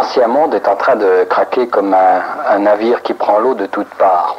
L'ancien monde est en train de craquer comme un navire qui prend l'eau de toutes parts.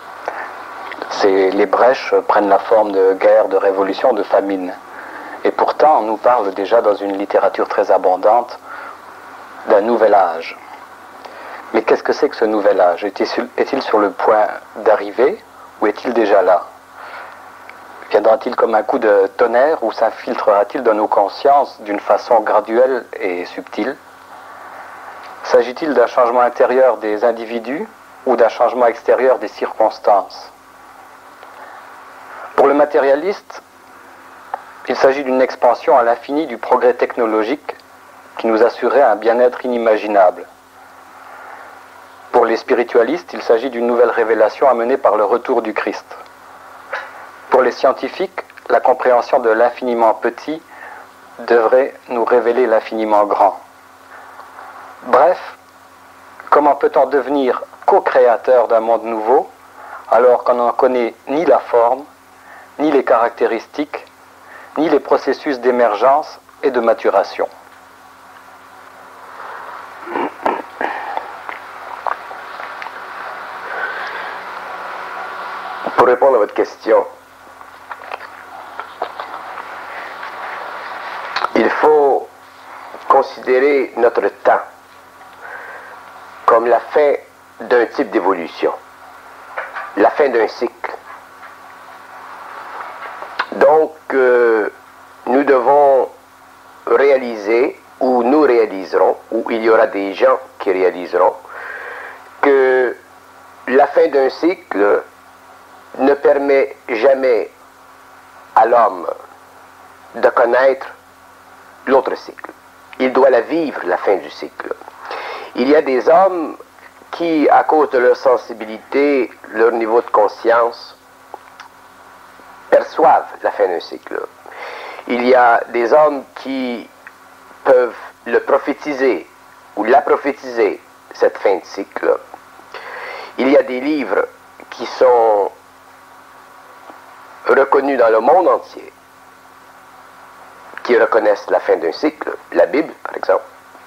Les brèches prennent la forme de guerres, de révolutions, de famines. Et pourtant, on nous parle déjà dans une littérature très abondante d'un nouvel âge. Mais qu'est-ce que c'est que ce nouvel âge? Est-il sur le point d'arriver ou est-il déjà là? Viendra-t-il comme un coup de tonnerre ou s'infiltrera-t-il dans nos consciences d'une façon graduelle et subtile? S'agit-il d'un changement intérieur des individus ou d'un changement extérieur des circonstances? Pour le matérialiste, il s'agit d'une expansion à l'infini du progrès technologique qui nous assurait un bien-être inimaginable. Pour les spiritualistes, il s'agit d'une nouvelle révélation amenée par le retour du Christ. Pour les scientifiques, la compréhension de l'infiniment petit devrait nous révéler l'infiniment grand. Bref, comment peut-on devenir co-créateur d'un monde nouveau alors qu'on n'en connaît ni la forme, ni les caractéristiques, ni les processus d'émergence et de maturation? Pour répondre à votre question, il faut considérer notre temps comme la fin d'un type d'évolution, la fin d'un cycle. Donc, nous devons réaliser, ou nous réaliserons, ou il y aura des gens qui réaliseront, que la fin d'un cycle ne permet jamais à l'homme de connaître l'autre cycle. Il doit la vivre, la fin du cycle. Il y a des hommes qui, à cause de leur sensibilité, leur niveau de conscience, perçoivent la fin d'un cycle. Il y a des hommes qui peuvent le prophétiser ou la prophétiser, cette fin de cycle. Il y a des livres qui sont reconnus dans le monde entier, qui reconnaissent la fin d'un cycle, la Bible par exemple.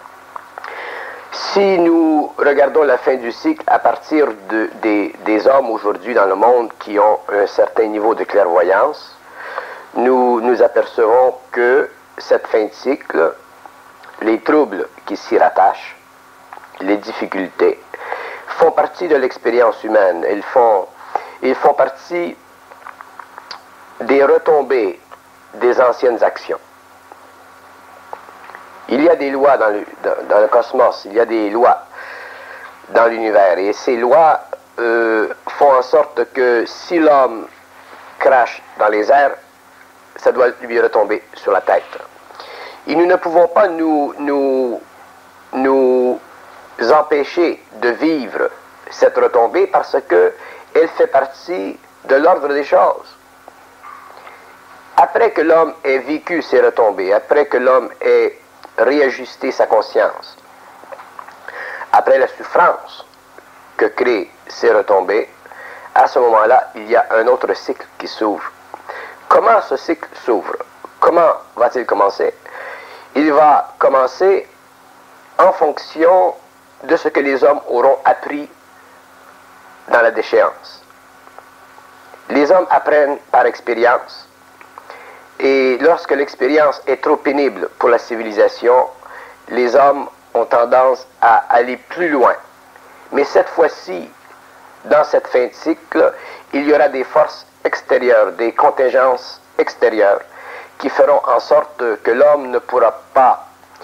Si nous regardons la fin du cycle à partir des hommes aujourd'hui dans le monde qui ont un certain niveau de clairvoyance, nous nous apercevons que cette fin de cycle, les troubles qui s'y rattachent, les difficultés, font partie de l'expérience humaine. Ils font partie des retombées des anciennes actions. Il y a des lois dans le cosmos, il y a des lois dans l'univers, et ces lois font en sorte que si l'homme crache dans les airs, ça doit lui retomber sur la tête. Et nous ne pouvons pas nous empêcher de vivre cette retombée parce qu'elle fait partie de l'ordre des choses. Après que l'homme ait vécu ces retombées, après que l'homme ait réajusté sa conscience, après la souffrance que créent ces retombées, à ce moment-là, il y a un autre cycle qui s'ouvre. Comment ce cycle s'ouvre? Comment va-t-il commencer? Il va commencer en fonction de ce que les hommes auront appris dans la déchéance. Les hommes apprennent par expérience. Et lorsque l'expérience est trop pénible pour la civilisation, les hommes ont tendance à aller plus loin. Mais cette fois-ci, dans cette fin de cycle, il y aura des forces extérieures, des contingences extérieures qui feront en sorte que l'homme ne pourra pas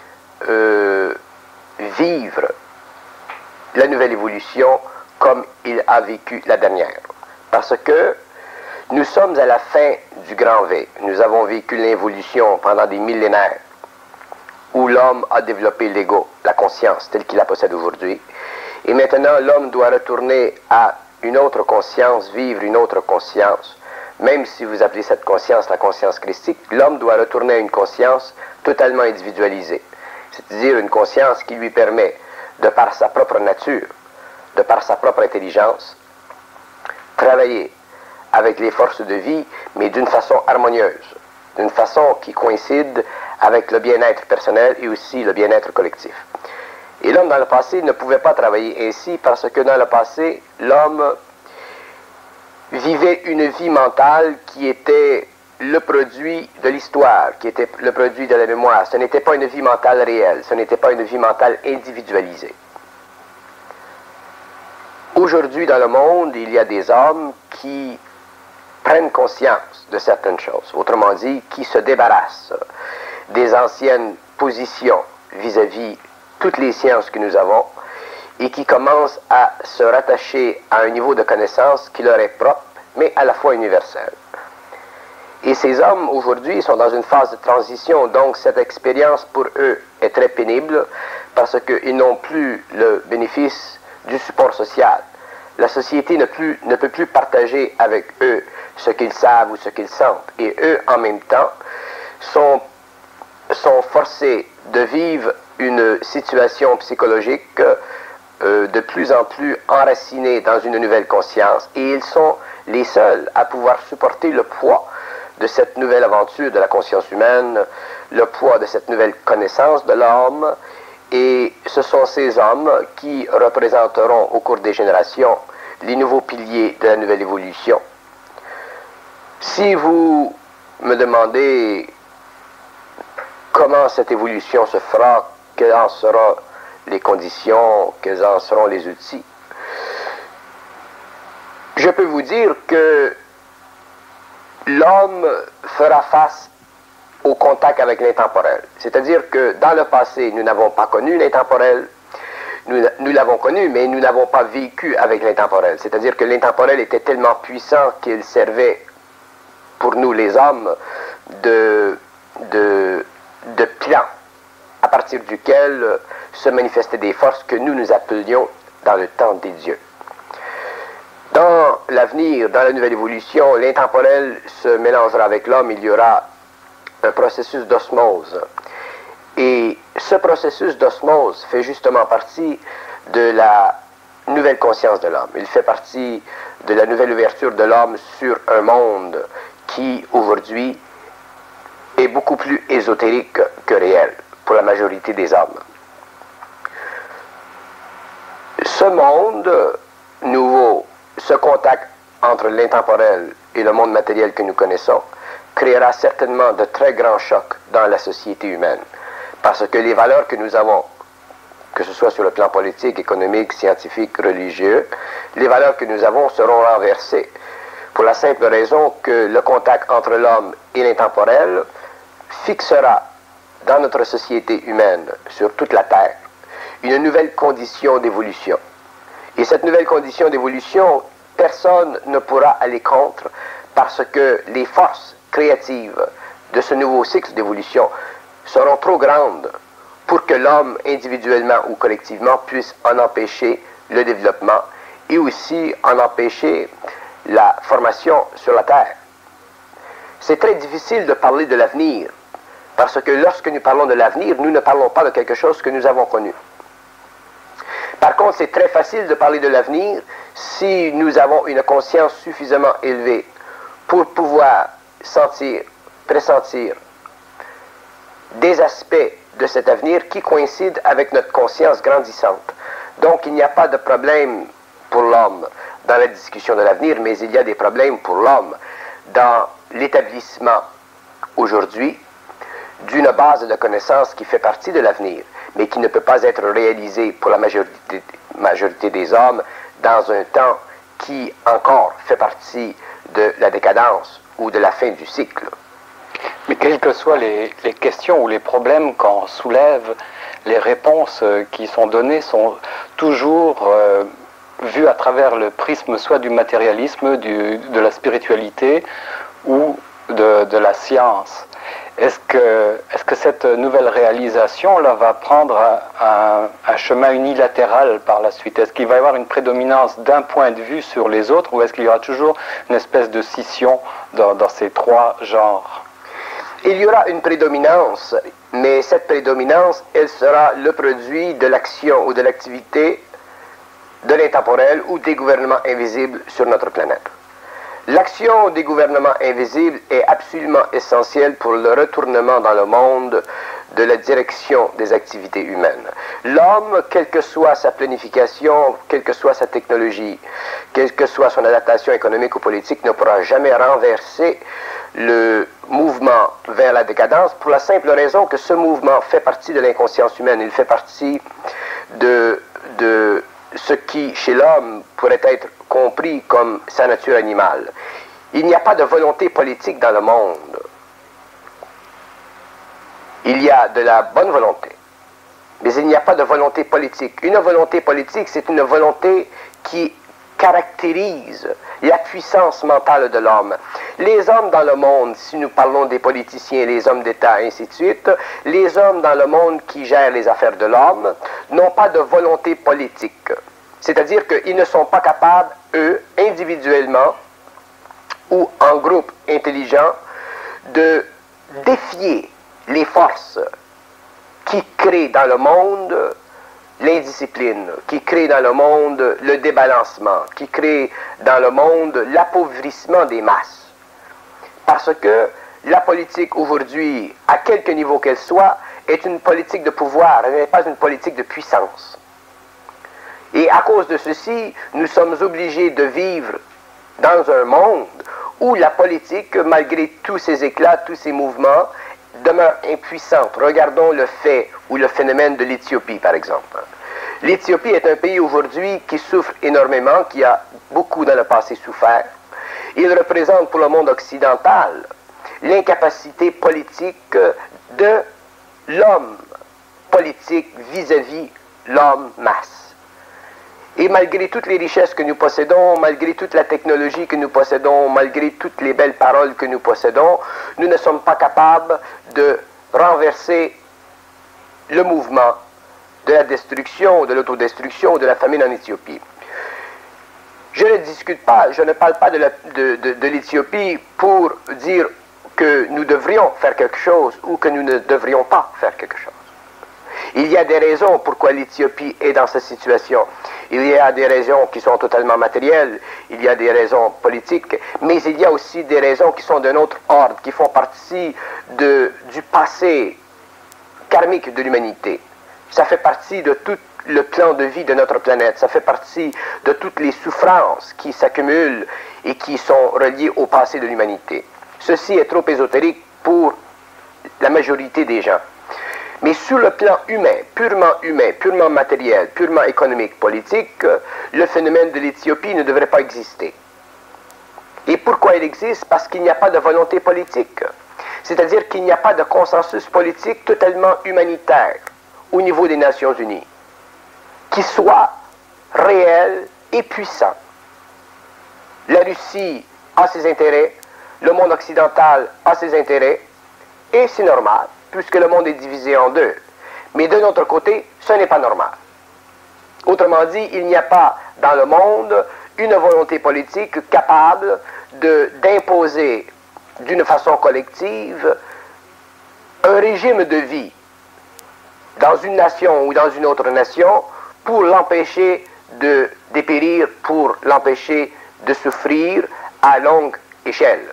vivre la nouvelle évolution comme il a vécu la dernière. Parce que nous sommes à la fin du grand V. Nous avons vécu l'évolution pendant des millénaires où l'homme a développé l'ego, la conscience telle qu'il la possède aujourd'hui. Et maintenant, l'homme doit retourner à une autre conscience, vivre une autre conscience. Même si vous appelez cette conscience la conscience christique, l'homme doit retourner à une conscience totalement individualisée. C'est-à-dire une conscience qui lui permet, de par sa propre nature, de par sa propre intelligence, travailler avec les forces de vie, mais d'une façon harmonieuse, d'une façon qui coïncide avec le bien-être personnel et aussi le bien-être collectif. Et l'homme dans le passé ne pouvait pas travailler ainsi parce que dans le passé, l'homme vivait une vie mentale qui était le produit de l'histoire, qui était le produit de la mémoire. Ce n'était pas une vie mentale réelle, ce n'était pas une vie mentale individualisée. Aujourd'hui, dans le monde, il y a des hommes qui prennent conscience de certaines choses, autrement dit, qui se débarrassent des anciennes positions vis-à-vis toutes les sciences que nous avons et qui commencent à se rattacher à un niveau de connaissance qui leur est propre, mais à la fois universel. Et ces hommes, aujourd'hui, sont dans une phase de transition, donc cette expérience pour eux est très pénible parce qu'ils n'ont plus le bénéfice du support social. La société ne peut plus partager avec eux ce qu'ils savent ou ce qu'ils sentent. Et eux, en même temps, sont forcés de vivre une situation psychologique de plus en plus enracinée dans une nouvelle conscience. Et ils sont les seuls à pouvoir supporter le poids de cette nouvelle aventure de la conscience humaine, le poids de cette nouvelle connaissance de l'homme. Et ce sont ces hommes qui représenteront au cours des générations les nouveaux piliers de la nouvelle évolution. Si vous me demandez comment cette évolution se fera, quelles en seront les conditions, quels en seront les outils, je peux vous dire que l'homme fera face au contact avec l'intemporel. C'est-à-dire que dans le passé, nous n'avons pas connu l'intemporel. Nous l'avons connu, mais nous n'avons pas vécu avec l'intemporel. C'est-à-dire que l'intemporel était tellement puissant qu'il servait pour nous les hommes de plan à partir duquel se manifestaient des forces que nous appelions dans le temps des dieux. Dans l'avenir, dans la nouvelle évolution, l'intemporel se mélangera avec l'homme, il y aura un processus d'osmose. Et ce processus d'osmose fait justement partie de la nouvelle conscience de l'homme. Il fait partie de la nouvelle ouverture de l'homme sur un monde qui, aujourd'hui, est beaucoup plus ésotérique que réel pour la majorité des hommes. Ce monde nouveau, ce contact entre l'intemporel et le monde matériel que nous connaissons, créera certainement de très grands chocs dans la société humaine. Parce que les valeurs que nous avons, que ce soit sur le plan politique, économique, scientifique, religieux, les valeurs que nous avons seront renversées pour la simple raison que le contact entre l'homme et l'intemporel fixera dans notre société humaine, sur toute la Terre, une nouvelle condition d'évolution. Et cette nouvelle condition d'évolution, personne ne pourra aller contre parce que les forces créatives de ce nouveau cycle d'évolution seront trop grandes pour que l'homme, individuellement ou collectivement, puisse en empêcher le développement et aussi en empêcher la formation sur la Terre. C'est très difficile de parler de l'avenir, parce que lorsque nous parlons de l'avenir, nous ne parlons pas de quelque chose que nous avons connu. Par contre, c'est très facile de parler de l'avenir si nous avons une conscience suffisamment élevée pour pouvoir sentir, pressentir des aspects de cet avenir qui coïncident avec notre conscience grandissante. Donc, il n'y a pas de problème pour l'homme dans la discussion de l'avenir, mais il y a des problèmes pour l'homme dans l'établissement aujourd'hui d'une base de connaissances qui fait partie de l'avenir, mais qui ne peut pas être réalisée pour la majorité des hommes dans un temps qui encore fait partie de la décadence ou de la fin du cycle. Mais quelles que soient les questions ou les problèmes qu'on soulève, les réponses qui sont données sont toujours vues à travers le prisme soit du matérialisme, de la spiritualité ou de la science. Est-ce que cette nouvelle réalisation là va prendre un chemin unilatéral par la suite? Est-ce qu'il va y avoir une prédominance d'un point de vue sur les autres, ou est-ce qu'il y aura toujours une espèce de scission dans ces trois genres? Il y aura une prédominance, mais cette prédominance, elle sera le produit de l'action ou de l'activité de l'intemporel ou des gouvernements invisibles sur notre planète. L'action des gouvernements invisibles est absolument essentielle pour le retournement dans le monde de la direction des activités humaines. L'homme, quelle que soit sa planification, quelle que soit sa technologie, quelle que soit son adaptation économique ou politique, ne pourra jamais renverser le mouvement vers la décadence pour la simple raison que ce mouvement fait partie de l'inconscience humaine. Il fait partie de ce qui, chez l'homme, pourrait être compris comme sa nature animale. Il n'y a pas de volonté politique dans le monde. Il y a de la bonne volonté, mais il n'y a pas de volonté politique. Une volonté politique, c'est une volonté qui caractérise la puissance mentale de l'homme. Les hommes dans le monde, si nous parlons des politiciens, les hommes d'État, ainsi de suite, les hommes dans le monde qui gèrent les affaires de l'homme n'ont pas de volonté politique. C'est-à-dire qu'ils ne sont pas capables, eux, individuellement ou en groupe intelligent, de défier les forces qui créent dans le monde l'indiscipline, qui créent dans le monde le débalancement, qui créent dans le monde l'appauvrissement des masses. Parce que la politique aujourd'hui, à quelque niveau qu'elle soit, est une politique de pouvoir, elle n'est pas une politique de puissance. Et à cause de ceci, nous sommes obligés de vivre dans un monde où la politique, malgré tous ses éclats, tous ses mouvements, demeure impuissante. Regardons le fait ou le phénomène de l'Éthiopie, par exemple. L'Éthiopie est un pays aujourd'hui qui souffre énormément, qui a beaucoup dans le passé souffert. Il représente pour le monde occidental l'incapacité politique de l'homme politique vis-à-vis l'homme masse. Et malgré toutes les richesses que nous possédons, malgré toute la technologie que nous possédons, malgré toutes les belles paroles que nous possédons, nous ne sommes pas capables de renverser le mouvement de la destruction, de l'autodestruction, de la famine en Éthiopie. Je ne discute pas, je ne parle pas de l'Éthiopie pour dire que nous devrions faire quelque chose ou que nous ne devrions pas faire quelque chose. Il y a des raisons pourquoi l'Éthiopie est dans cette situation. Il y a des raisons qui sont totalement matérielles, il y a des raisons politiques, mais il y a aussi des raisons qui sont d'un autre ordre, qui font partie du passé karmique de l'humanité. Ça fait partie de tout le plan de vie de notre planète, ça fait partie de toutes les souffrances qui s'accumulent et qui sont reliées au passé de l'humanité. Ceci est trop ésotérique pour la majorité des gens. Mais sur le plan humain, purement matériel, purement économique, politique, le phénomène de l'Éthiopie ne devrait pas exister. Et pourquoi il existe? Parce qu'il n'y a pas de volonté politique. C'est-à-dire qu'il n'y a pas de consensus politique totalement humanitaire au niveau des Nations Unies, qui soit réel et puissant. La Russie a ses intérêts, le monde occidental a ses intérêts, et c'est normal, puisque le monde est divisé en deux. Mais de notre côté, ce n'est pas normal. Autrement dit, il n'y a pas dans le monde une volonté politique capable d'imposer d'une façon collective un régime de vie dans une nation ou dans une autre nation pour l'empêcher de dépérir, pour l'empêcher de souffrir à longue échelle.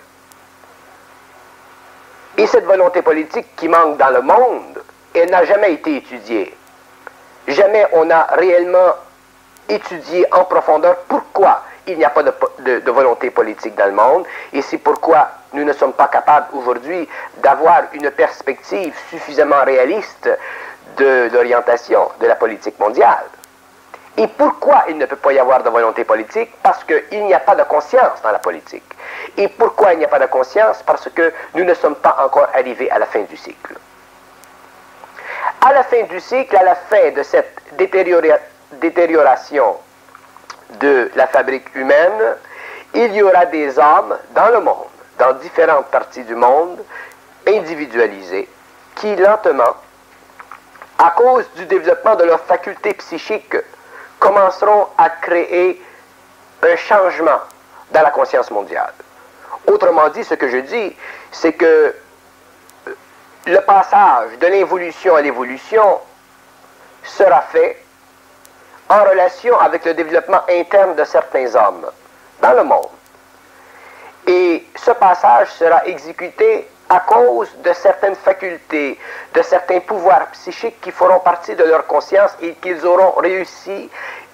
Et cette volonté politique qui manque dans le monde, elle n'a jamais été étudiée. Jamais on a réellement étudié en profondeur pourquoi il n'y a pas de volonté politique dans le monde, et c'est pourquoi nous ne sommes pas capables aujourd'hui d'avoir une perspective suffisamment réaliste de l'orientation de la politique mondiale. Et pourquoi il ne peut pas y avoir de volonté politique? Parce qu'il n'y a pas de conscience dans la politique. Et pourquoi il n'y a pas de conscience? Parce que nous ne sommes pas encore arrivés à la fin du cycle. À la fin du cycle, à la fin de cette détérioration de la fabrique humaine, il y aura des hommes dans le monde, dans différentes parties du monde, individualisés, qui lentement, à cause du développement de leurs facultés psychiques, commenceront à créer un changement dans la conscience mondiale. Autrement dit, ce que je dis, c'est que le passage de l'involution à l'évolution sera fait en relation avec le développement interne de certains hommes dans le monde. Et ce passage sera exécuté à cause de certaines facultés, de certains pouvoirs psychiques qui feront partie de leur conscience et qu'ils auront réussi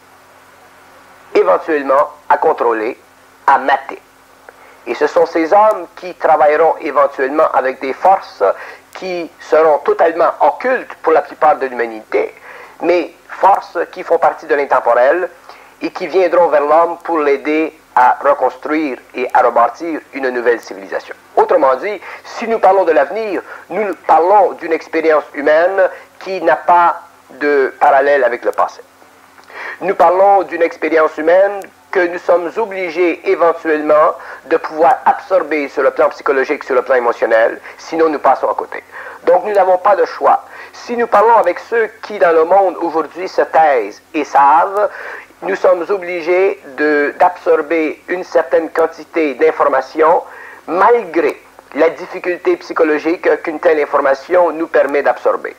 éventuellement à contrôler, à mater. Et ce sont ces hommes qui travailleront éventuellement avec des forces qui seront totalement occultes pour la plupart de l'humanité, mais forces qui font partie de l'intemporel et qui viendront vers l'homme pour l'aider à reconstruire et à rebâtir une nouvelle civilisation. Autrement dit, si nous parlons de l'avenir, nous parlons d'une expérience humaine qui n'a pas de parallèle avec le passé. Nous parlons d'une expérience humaine que nous sommes obligés éventuellement de pouvoir absorber sur le plan psychologique, sur le plan émotionnel, sinon nous passons à côté. Donc nous n'avons pas de choix. Si nous parlons avec ceux qui dans le monde aujourd'hui se taisent et savent, nous sommes obligés d'absorber une certaine quantité d'informations malgré la difficulté psychologique qu'une telle information nous permet d'absorber.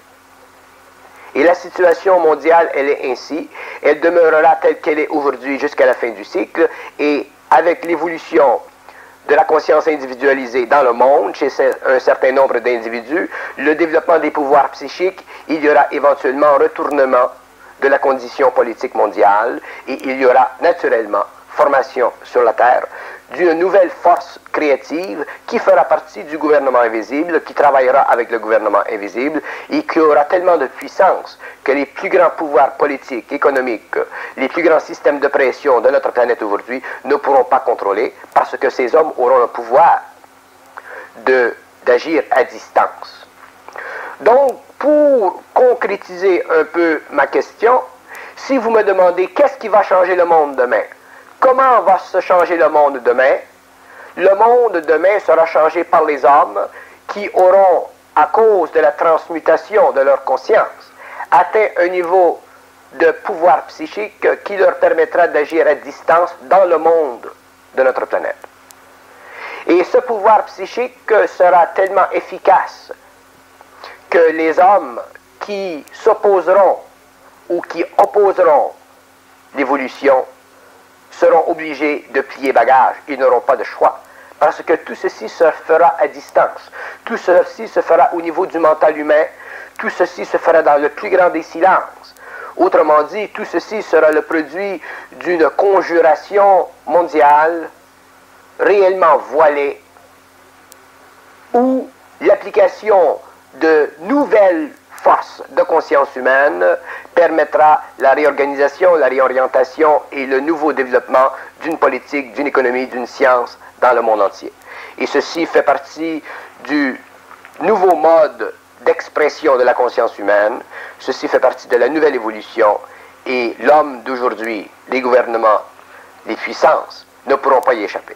Et la situation mondiale, elle est ainsi. Elle demeurera telle qu'elle est aujourd'hui jusqu'à la fin du cycle. Et avec l'évolution de la conscience individualisée dans le monde, chez un certain nombre d'individus, le développement des pouvoirs psychiques, il y aura éventuellement retournement de la condition politique mondiale et il y aura naturellement formation sur la Terre d'une nouvelle force créative qui fera partie du gouvernement invisible, qui travaillera avec le gouvernement invisible et qui aura tellement de puissance que les plus grands pouvoirs politiques, économiques, les plus grands systèmes de pression de notre planète aujourd'hui ne pourront pas contrôler parce que ces hommes auront le pouvoir d'agir à distance. Donc, pour concrétiser un peu ma question, si vous me demandez qu'est-ce qui va changer le monde demain, comment va se changer le monde demain? Le monde demain sera changé par les hommes qui auront, à cause de la transmutation de leur conscience, atteint un niveau de pouvoir psychique qui leur permettra d'agir à distance dans le monde de notre planète. Et ce pouvoir psychique sera tellement efficace que les hommes qui s'opposeront ou qui opposeront l'évolution seront obligés de plier bagage. Ils n'auront pas de choix. Parce que tout ceci se fera à distance. Tout ceci se fera au niveau du mental humain. Tout ceci se fera dans le plus grand des silences. Autrement dit, tout ceci sera le produit d'une conjuration mondiale réellement voilée où l'application de nouvelles forces de conscience humaine permettra la réorganisation, la réorientation et le nouveau développement d'une politique, d'une économie, d'une science dans le monde entier. Et ceci fait partie du nouveau mode d'expression de la conscience humaine, ceci fait partie de la nouvelle évolution et l'homme d'aujourd'hui, les gouvernements, les puissances ne pourront pas y échapper.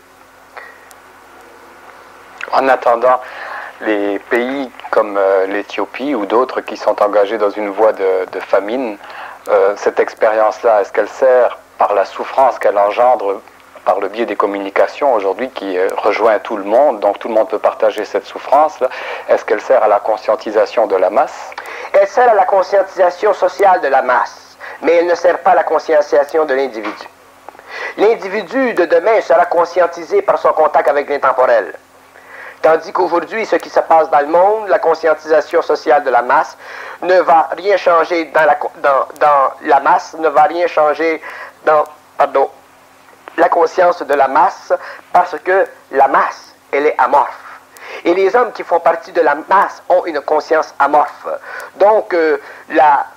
En attendant, les pays comme l'Éthiopie ou d'autres qui sont engagés dans une voie de famine, cette expérience-là, est-ce qu'elle sert par la souffrance qu'elle engendre par le biais des communications aujourd'hui qui rejoint tout le monde, donc tout le monde peut partager cette souffrance-là, est-ce qu'elle sert à la conscientisation de la masse? Elle sert à la conscientisation sociale de la masse, mais elle ne sert pas à la conscientisation de l'individu. L'individu de demain sera conscientisé par son contact avec l'intemporel. Tandis qu'aujourd'hui, ce qui se passe dans le monde, la conscientisation sociale de la masse ne va rien changer dans la masse, ne va rien changer dans, la conscience de la masse, parce que la masse, elle est amorphe. Et les hommes qui font partie de la masse ont une conscience amorphe. Donc, la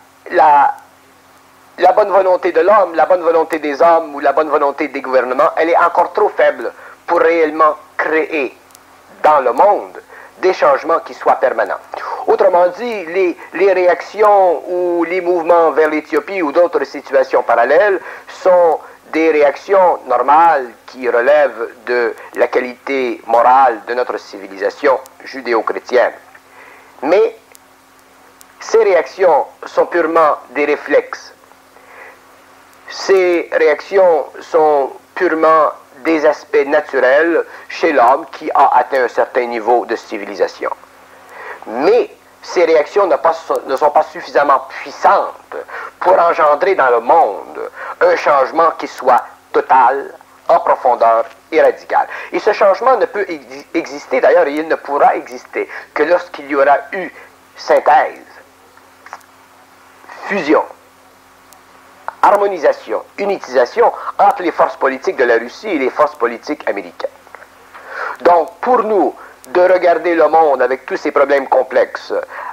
bonne volonté de l'homme, la bonne volonté des hommes ou la bonne volonté des gouvernements, elle est encore trop faible pour réellement créer dans le monde des changements qui soient permanents. Autrement dit, les réactions ou les mouvements vers l'Éthiopie ou d'autres situations parallèles sont des réactions normales qui relèvent de la qualité morale de notre civilisation judéo-chrétienne. Mais ces réactions sont purement des réflexes. Ces réactions sont purement des aspects naturels chez l'homme qui a atteint un certain niveau de civilisation. Mais ces réactions ne sont pas suffisamment puissantes pour engendrer dans le monde un changement qui soit total, en profondeur et radical. Et ce changement ne peut exister, d'ailleurs, et il ne pourra exister que lorsqu'il y aura eu synthèse, fusion, harmonisation, unitisation entre les forces politiques de la Russie et les forces politiques américaines. Donc, pour nous, de regarder le monde avec tous ces problèmes complexes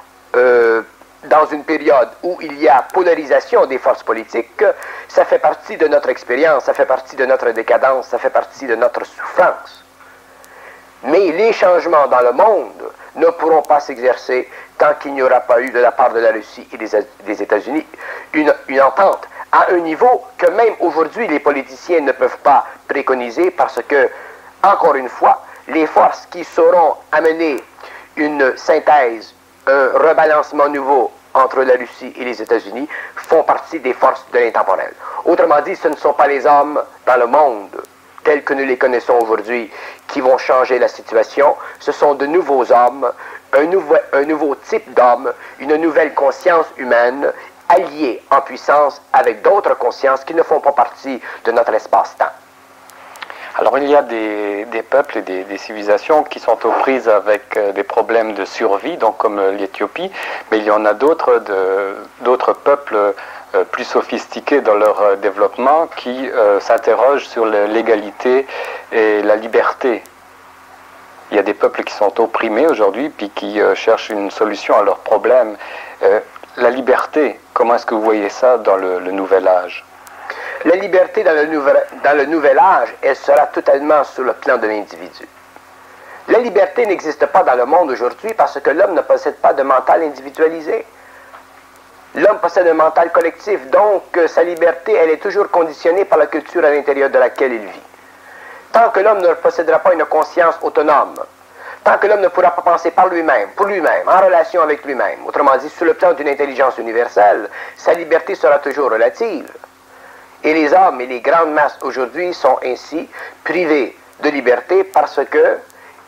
dans une période où il y a polarisation des forces politiques, ça fait partie de notre expérience, ça fait partie de notre décadence, ça fait partie de notre souffrance. Mais les changements dans le monde ne pourront pas s'exercer tant qu'il n'y aura pas eu de la part de la Russie et des États-Unis une entente à un niveau que même aujourd'hui les politiciens ne peuvent pas préconiser parce que, encore une fois, les forces qui sauront amener une synthèse, un rebalancement nouveau entre la Russie et les États-Unis font partie des forces de l'intemporel. Autrement dit, ce ne sont pas les hommes dans le monde tels que nous les connaissons aujourd'hui qui vont changer la situation, ce sont de nouveaux hommes, un nouveau type d'hommes, une nouvelle conscience humaine alliée en puissance avec d'autres consciences qui ne font pas partie de notre espace-temps. Alors il y a des peuples et des civilisations qui sont aux prises avec des problèmes de survie, donc comme l'Éthiopie, mais il y en a d'autres peuples plus sophistiqués dans leur développement qui s'interrogent sur l'égalité et la liberté. Il y a des peuples qui sont opprimés aujourd'hui puis qui cherchent une solution à leurs problèmes. La liberté, comment est-ce que vous voyez ça dans le nouvel âge ? La liberté dans le nouvel âge, elle sera totalement sur le plan de l'individu. La liberté n'existe pas dans le monde aujourd'hui parce que l'homme ne possède pas de mental individualisé. L'homme possède un mental collectif, donc sa liberté, elle est toujours conditionnée par la culture à l'intérieur de laquelle il vit. Tant que l'homme ne possédera pas une conscience autonome, tant que l'homme ne pourra pas penser par lui-même, pour lui-même, en relation avec lui-même, autrement dit, sur le plan d'une intelligence universelle, sa liberté sera toujours relative. Et les hommes et les grandes masses aujourd'hui sont ainsi privés de liberté parce que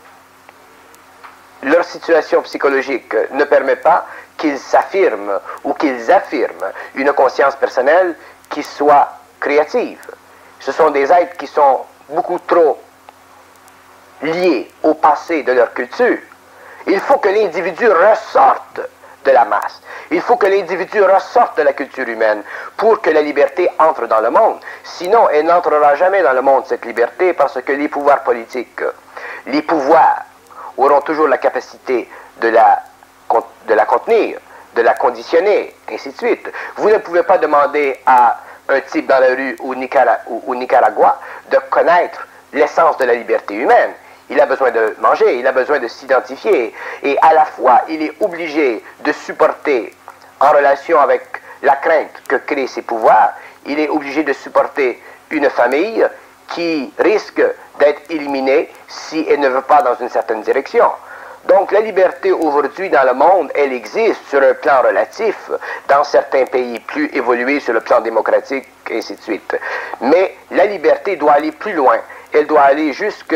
leur situation psychologique ne permet pas qu'ils s'affirment ou qu'ils affirment une conscience personnelle qui soit créative. Ce sont des êtres qui sont beaucoup trop liés au passé de leur culture. Il faut que l'individu ressorte de la masse. Il faut que l'individu ressorte de la culture humaine pour que la liberté entre dans le monde. Sinon, elle n'entrera jamais dans le monde, cette liberté, parce que les pouvoirs politiques, les pouvoirs auront toujours la capacité de la contenir, de la conditionner, ainsi de suite. Vous ne pouvez pas demander à un type dans la rue au Nicaragua de connaître l'essence de la liberté humaine. Il a besoin de manger, il a besoin de s'identifier. Et à la fois, il est obligé de supporter, en relation avec la crainte que créent ces pouvoirs, il est obligé de supporter une famille qui risque d'être éliminée si elle ne veut pas dans une certaine direction. Donc la liberté aujourd'hui dans le monde, elle existe sur un plan relatif, dans certains pays plus évolués sur le plan démocratique, ainsi de suite. Mais la liberté doit aller plus loin. Elle doit aller jusque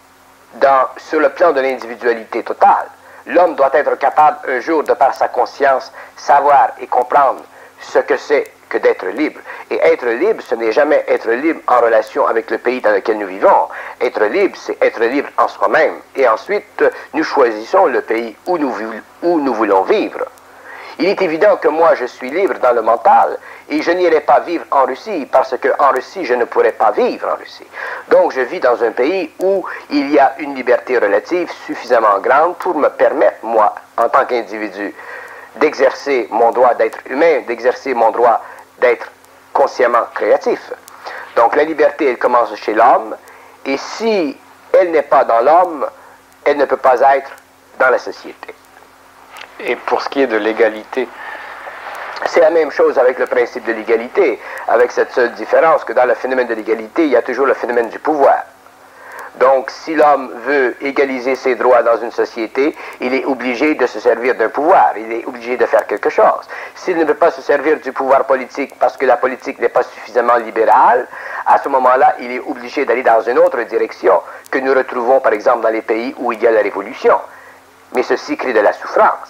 sur le plan de l'individualité totale. L'homme doit être capable un jour, de par sa conscience, savoir et comprendre ce que c'est que d'être libre. Et être libre, ce n'est jamais être libre en relation avec le pays dans lequel nous vivons. Être libre, c'est être libre en soi-même. Et ensuite, nous choisissons le pays où nous voulons vivre. Il est évident que moi, je suis libre dans le mental et je n'irai pas vivre en Russie parce qu'en Russie, je ne pourrais pas vivre en Russie. Donc, je vis dans un pays où il y a une liberté relative suffisamment grande pour me permettre, moi, en tant qu'individu, d'exercer mon droit d'être humain, d'exercer mon droit d'être consciemment créatif. Donc, la liberté, elle commence chez l'homme et si elle n'est pas dans l'homme, elle ne peut pas être dans la société. Et pour ce qui est de l'égalité, c'est la même chose avec le principe de l'égalité, avec cette seule différence que dans le phénomène de l'égalité, il y a toujours le phénomène du pouvoir. Donc, si l'homme veut égaliser ses droits dans une société, il est obligé de se servir d'un pouvoir, il est obligé de faire quelque chose. S'il ne veut pas se servir du pouvoir politique parce que la politique n'est pas suffisamment libérale, à ce moment-là, il est obligé d'aller dans une autre direction que nous retrouvons, par exemple, dans les pays où il y a la révolution. Mais ceci crée de la souffrance.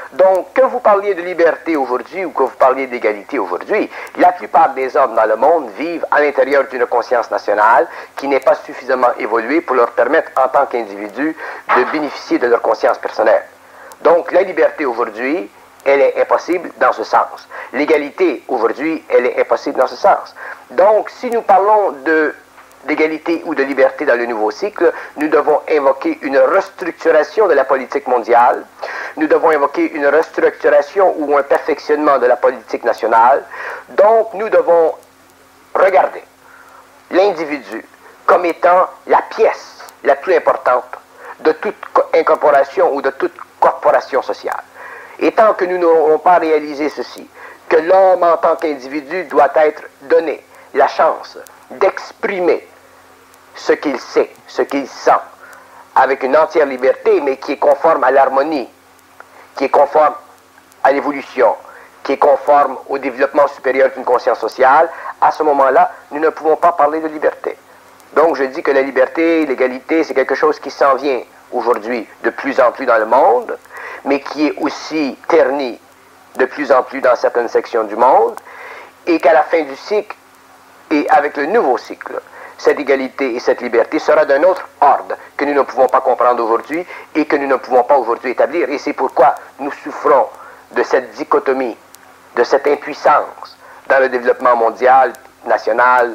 Donc, que vous parliez de liberté aujourd'hui ou que vous parliez d'égalité aujourd'hui, la plupart des hommes dans le monde vivent à l'intérieur d'une conscience nationale qui n'est pas suffisamment évoluée pour leur permettre, en tant qu'individus, de bénéficier de leur conscience personnelle. Donc, la liberté aujourd'hui, elle est impossible dans ce sens. L'égalité aujourd'hui, elle est impossible dans ce sens. Donc, si nous parlons d'égalité ou de liberté dans le nouveau cycle, nous devons invoquer une restructuration de la politique mondiale, nous devons invoquer une restructuration ou un perfectionnement de la politique nationale. Donc, nous devons regarder l'individu comme étant la pièce la plus importante de toute incorporation ou de toute corporation sociale. Et tant que nous n'aurons pas réalisé ceci, que l'homme en tant qu'individu doit être donné la chance d'exprimer ce qu'il sait, ce qu'il sent, avec une entière liberté, mais qui est conforme à l'harmonie, qui est conforme à l'évolution, qui est conforme au développement supérieur d'une conscience sociale, à ce moment-là, nous ne pouvons pas parler de liberté. Donc je dis que la liberté, l'égalité, c'est quelque chose qui s'en vient aujourd'hui de plus en plus dans le monde, mais qui est aussi terni de plus en plus dans certaines sections du monde, et qu'à la fin du cycle, et avec le nouveau cycle, cette égalité et cette liberté sera d'un autre ordre que nous ne pouvons pas comprendre aujourd'hui et que nous ne pouvons pas aujourd'hui établir. Et c'est pourquoi nous souffrons de cette dichotomie, de cette impuissance dans le développement mondial, national,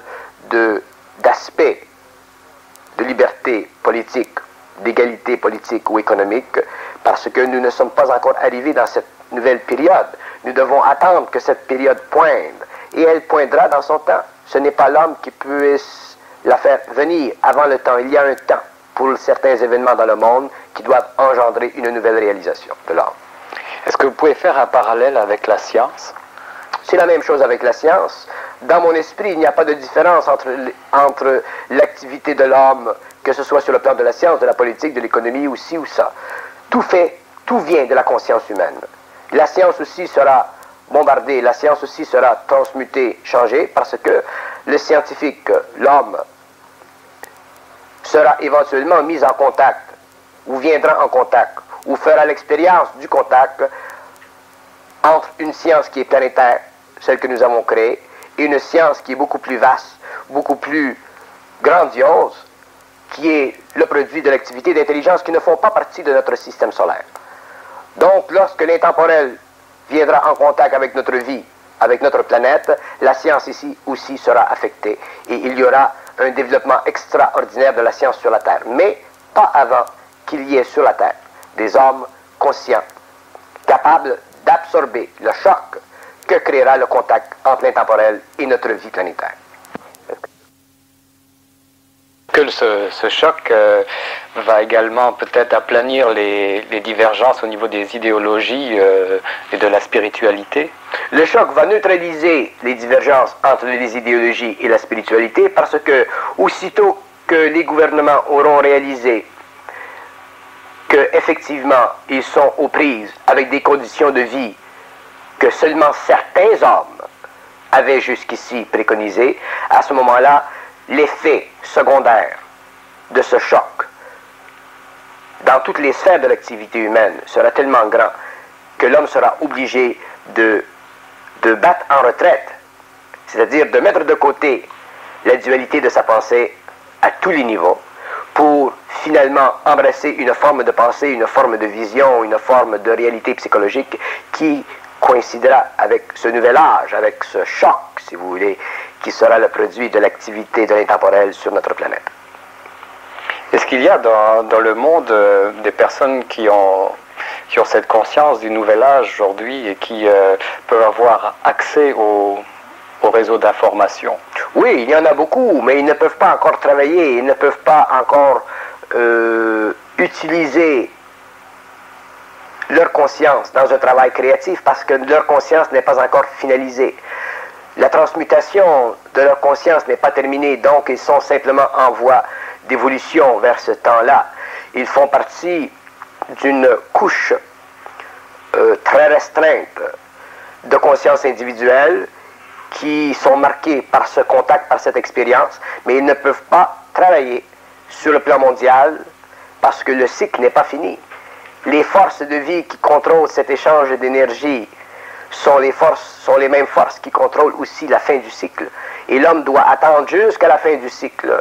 d'aspects de liberté politique, d'égalité politique ou économique, parce que nous ne sommes pas encore arrivés dans cette nouvelle période. Nous devons attendre que cette période pointe, et elle poindra dans son temps. Ce n'est pas l'homme qui puisse la faire venir avant le temps. Il y a un temps pour certains événements dans le monde qui doivent engendrer une nouvelle réalisation de l'homme. Est-ce que vous pouvez faire un parallèle avec la science? C'est la même chose avec la science. Dans mon esprit, il n'y a pas de différence entre l'activité de l'homme, que ce soit sur le plan de la science, de la politique, de l'économie, ou ci ou ça. Tout vient de la conscience humaine. La science aussi sera bombardée, la science aussi sera transmutée, changée, parce que le scientifique, l'homme, sera éventuellement mis en contact, ou viendra en contact, ou fera l'expérience du contact entre une science qui est planétaire, celle que nous avons créée, et une science qui est beaucoup plus vaste, beaucoup plus grandiose, qui est le produit de l'activité d'intelligence qui ne font pas partie de notre système solaire. Donc, lorsque l'intemporel viendra en contact avec notre vie, avec notre planète, la science ici aussi sera affectée. Et il y aura un développement extraordinaire de la science sur la Terre. Mais pas avant qu'il y ait sur la Terre des hommes conscients, capables d'absorber le choc que créera le contact entre l'intemporel et notre vie planétaire. Que ce choc va également peut-être aplanir les divergences au niveau des idéologies et de la spiritualité? Le choc va neutraliser les divergences entre les idéologies et la spiritualité parce que aussitôt que les gouvernements auront réalisé qu'effectivement ils sont aux prises avec des conditions de vie que seulement certains hommes avaient jusqu'ici préconisées, à ce moment-là, l'effet secondaire de ce choc dans toutes les sphères de l'activité humaine sera tellement grand que l'homme sera obligé de battre en retraite, c'est-à-dire de mettre de côté la dualité de sa pensée à tous les niveaux pour finalement embrasser une forme de pensée, une forme de vision, une forme de réalité psychologique qui coïncidera avec ce nouvel âge, avec ce choc, si vous voulez, qui sera le produit de l'activité de l'intemporel sur notre planète. Est-ce qu'il y a dans le monde des personnes qui ont cette conscience du nouvel âge aujourd'hui et qui peuvent avoir accès au réseau d'information? Oui, il y en a beaucoup, mais ils ne peuvent pas encore travailler, ils ne peuvent pas encore utiliser leur conscience dans un travail créatif parce que leur conscience n'est pas encore finalisée. La transmutation de leur conscience n'est pas terminée, donc ils sont simplement en voie d'évolution vers ce temps-là. Ils font partie d'une couche très restreinte de conscience individuelle qui sont marqués par ce contact, par cette expérience, mais ils ne peuvent pas travailler sur le plan mondial parce que le cycle n'est pas fini. les forces de vie qui contrôlent cet échange d'énergie sont les mêmes forces qui contrôlent aussi la fin du cycle. Et l'homme doit attendre jusqu'à la fin du cycle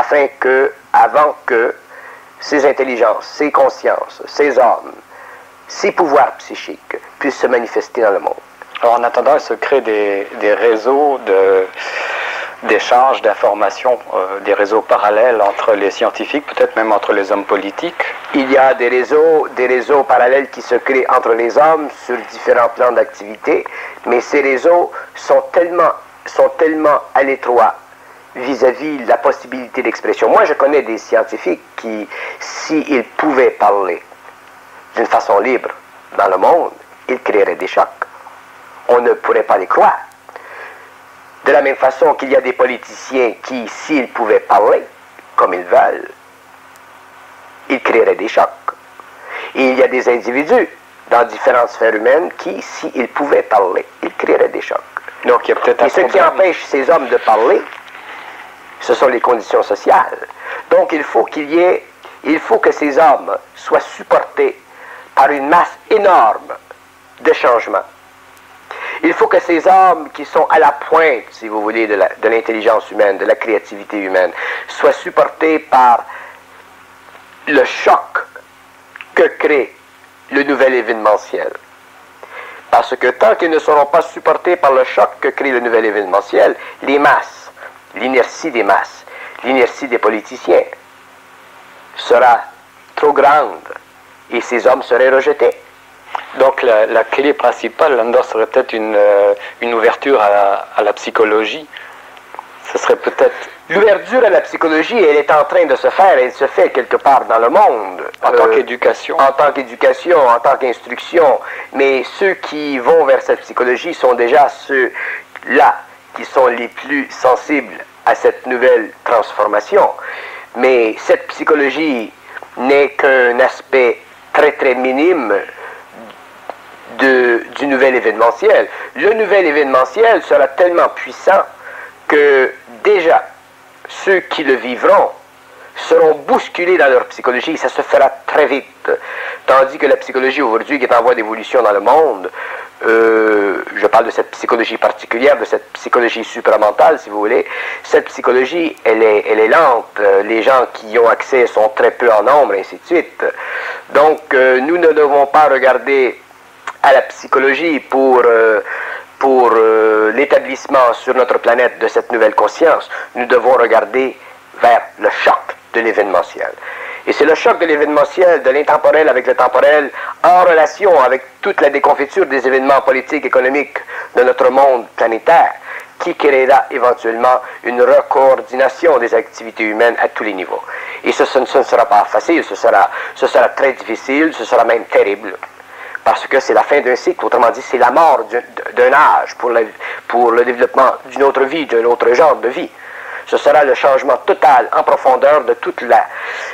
avant que ses intelligences, ses consciences, ses âmes, ses pouvoirs psychiques puissent se manifester dans le monde. Alors en attendant, il se crée des réseaux d'échange d'informations, des réseaux parallèles entre les scientifiques, peut-être même entre les hommes politiques. Il y a des réseaux parallèles qui se créent entre les hommes sur différents plans d'activité, mais ces réseaux sont tellement à l'étroit vis-à-vis de la possibilité d'expression. Moi, je connais des scientifiques qui, s'ils pouvaient parler d'une façon libre dans le monde, ils créeraient des chocs. On ne pourrait pas les croire. De la même façon qu'il y a des politiciens qui, s'ils pouvaient parler comme ils veulent, ils créeraient des chocs. Et il y a des individus dans différentes sphères humaines qui, s'ils pouvaient parler, ils créeraient des chocs. Donc il y a peut-être un problème. Et ce qui empêche ces hommes de parler, ce sont les conditions sociales. Donc il faut que ces hommes soient supportés par une masse énorme de changements. Il faut que ces hommes qui sont à la pointe, si vous voulez, de l'intelligence humaine, de la créativité humaine, soient supportés par le choc que crée le nouvel événementiel. Parce que tant qu'ils ne seront pas supportés par le choc que crée le nouvel événementiel, les masses, l'inertie des masses, l'inertie des politiciens sera trop grande et ces hommes seraient rejetés. Donc la clé principale là-dedans serait peut-être une ouverture à la psychologie. Ce serait peut-être... L'ouverture à la psychologie, elle est en train de se faire, elle se fait quelque part dans le monde. En tant qu'éducation. En tant qu'éducation, en tant qu'instruction. Mais ceux qui vont vers cette psychologie sont déjà ceux-là qui sont les plus sensibles à cette nouvelle transformation. Mais cette psychologie n'est qu'un aspect très très minime du nouvel événementiel. Le nouvel événementiel sera tellement puissant que déjà ceux qui le vivront seront bousculés dans leur psychologie. Ça se fera très vite. Tandis que la psychologie aujourd'hui qui est en voie d'évolution dans le monde, je parle de cette psychologie particulière, de cette psychologie supramentale, si vous voulez, cette psychologie, elle est lente. Les gens qui y ont accès sont très peu en nombre, et ainsi de suite. Donc, nous ne devons pas regarder à la psychologie pour l'établissement sur notre planète de cette nouvelle conscience. Nous devons regarder vers le choc de l'événementiel. Et c'est le choc de l'événementiel, de l'intemporel avec le temporel, en relation avec toute la déconfiture des événements politiques, économiques de notre monde planétaire, qui créera éventuellement une recoordination des activités humaines à tous les niveaux. Et ce ne sera pas facile, ce sera très difficile, ce sera même terrible. Parce que c'est la fin d'un cycle, autrement dit, c'est la mort d'un âge pour le développement d'une autre vie, d'un autre genre de vie. Ce sera le changement total, en profondeur, de toute la